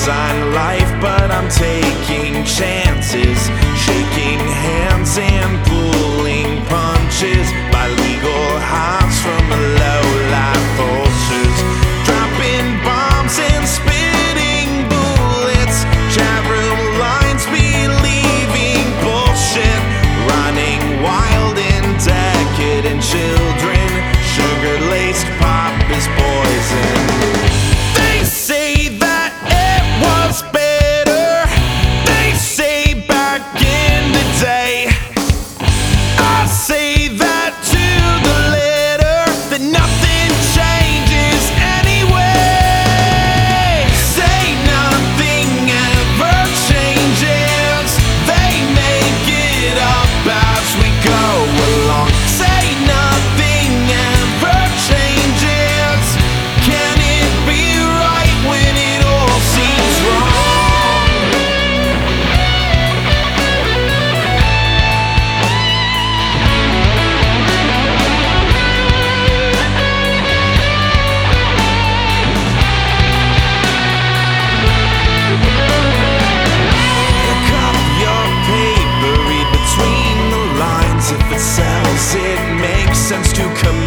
sign life, but I'm taking chances, shaking hands and pulling punches by legal highs from the low-life vultures, dropping bombs and spitting bullets, chat room lines believing bullshit, running wild and decadent children, sugar-laced pop is poison. They say that it was better, they say back in the day. I say that to the letter, that nothing changes anyway. Say nothing ever changes, they make it up as we go along. Say nothing ever changes, can it be right when it all seems wrong? Pick up your paper, read between the lines. If it sells, it makes sense to commit.